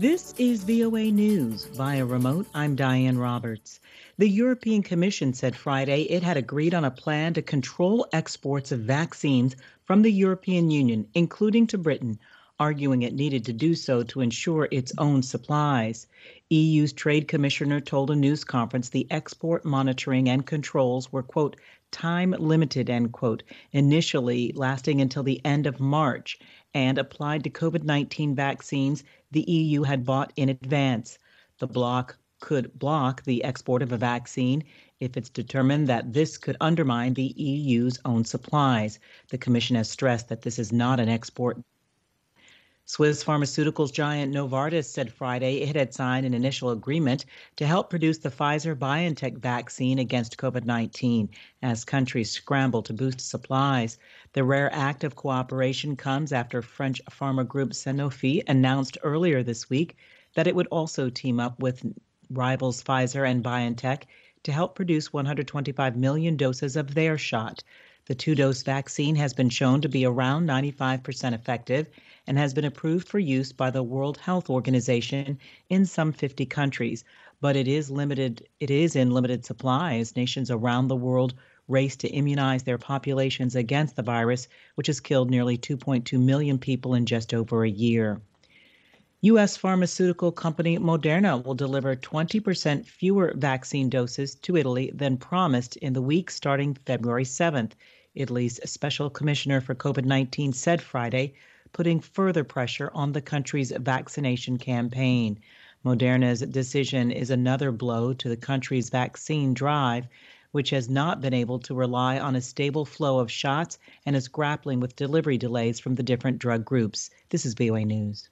This is VOA News. Via remote, I'm Diane Roberts. The European Commission said Friday it had agreed on a plan to control exports of vaccines from the European Union, including to Britain, arguing it needed to do so to ensure its own supplies. EU's trade commissioner told a news conference the export monitoring and controls were, quote, time limited, end quote, initially lasting until the end of March, and applied to COVID-19 vaccines the EU had bought in advance. The bloc could block the export of a vaccine if it's determined that this could undermine the EU's own supplies. The Commission has stressed that this is not an export. Swiss pharmaceuticals giant Novartis said Friday it had signed an initial agreement to help produce the Pfizer-BioNTech vaccine against COVID-19 as countries scramble to boost supplies. The rare act of cooperation comes after French pharma group Sanofi announced earlier this week that it would also team up with rivals Pfizer and BioNTech to help produce 125 million doses of their shot. The two-dose vaccine has been shown to be around 95% effective and has been approved for use by the World Health Organization in some 50 countries. But it is in limited supply as nations around the world race to immunize their populations against the virus, which has killed nearly 2.2 million people in just over a year. U.S. pharmaceutical company Moderna will deliver 20% fewer vaccine doses to Italy than promised in the week starting February 7th. Italy's special commissioner for COVID-19 said Friday, putting further pressure on the country's vaccination campaign. Moderna's decision is another blow to the country's vaccine drive, which has not been able to rely on a stable flow of shots and is grappling with delivery delays from the different drug groups. This is VOA News.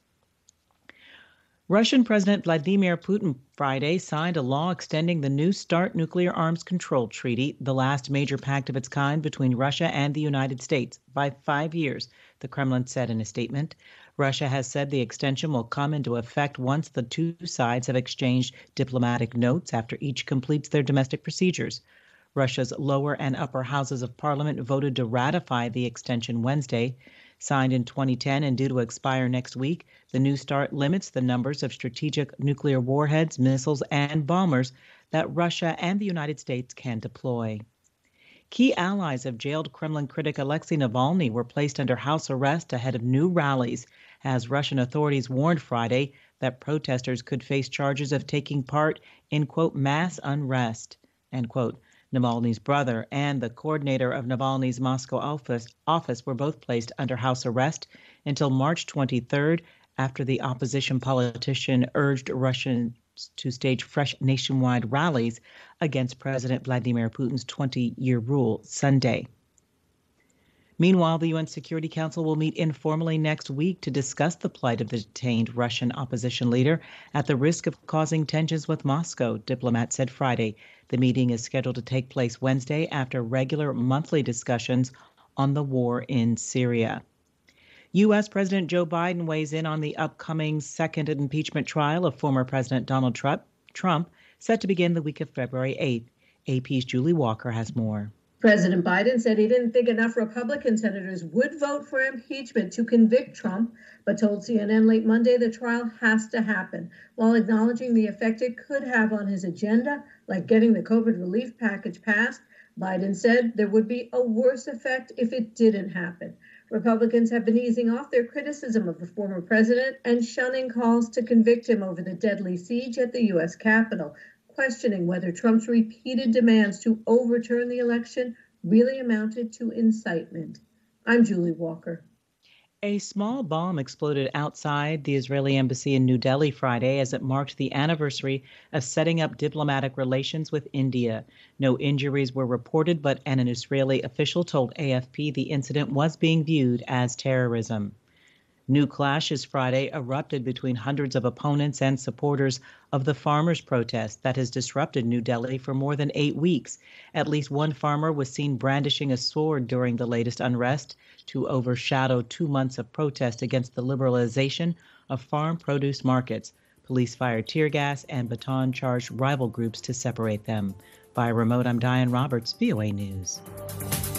Russian President Vladimir Putin Friday signed a law extending the New START nuclear arms control treaty, the last major pact of its kind between Russia and the United States, by 5 years, the Kremlin said in a statement. Russia has said the extension will come into effect once the two sides have exchanged diplomatic notes after each completes their domestic procedures. Russia's lower and upper houses of parliament voted to ratify the extension Wednesday. Signed in 2010 and due to expire next week, the New START limits the numbers of strategic nuclear warheads, missiles, and bombers that Russia and the United States can deploy. Key allies of jailed Kremlin critic Alexei Navalny were placed under house arrest ahead of new rallies, as Russian authorities warned Friday that protesters could face charges of taking part in, quote, mass unrest, end quote. Navalny's brother and the coordinator of Navalny's Moscow office were both placed under house arrest until March 23rd after the opposition politician urged Russians to stage fresh nationwide rallies against President Vladimir Putin's 20-year rule Sunday. Meanwhile, the UN Security Council will meet informally next week to discuss the plight of the detained Russian opposition leader at the risk of causing tensions with Moscow, diplomats said Friday. The meeting is scheduled to take place Wednesday after regular monthly discussions on the war in Syria. U.S. President Joe Biden weighs in on the upcoming second impeachment trial of former President Donald Trump, set to begin the week of February 8th. AP's Julie Walker has more. President Biden said he didn't think enough Republican senators would vote for impeachment to convict Trump, but told CNN late Monday the trial has to happen, while acknowledging the effect it could have on his agenda, like getting the COVID relief package passed. Biden said there would be a worse effect if it didn't happen. Republicans have been easing off their criticism of the former president and shunning calls to convict him over the deadly siege at the U.S. Capitol, questioning whether Trump's repeated demands to overturn the election really amounted to incitement. I'm Julie Walker. A small bomb exploded outside the Israeli embassy in New Delhi Friday as it marked the anniversary of setting up diplomatic relations with India. No injuries were reported, but an Israeli official told AFP the incident was being viewed as terrorism. New clashes Friday erupted between hundreds of opponents and supporters of the farmers' protest that has disrupted New Delhi for more than 8 weeks. At least one farmer was seen brandishing a sword during the latest unrest to overshadow 2 months of protest against the liberalization of farm produce markets. Police fired tear gas and baton charged rival groups to separate them. By remote, I'm Diane Roberts, VOA News.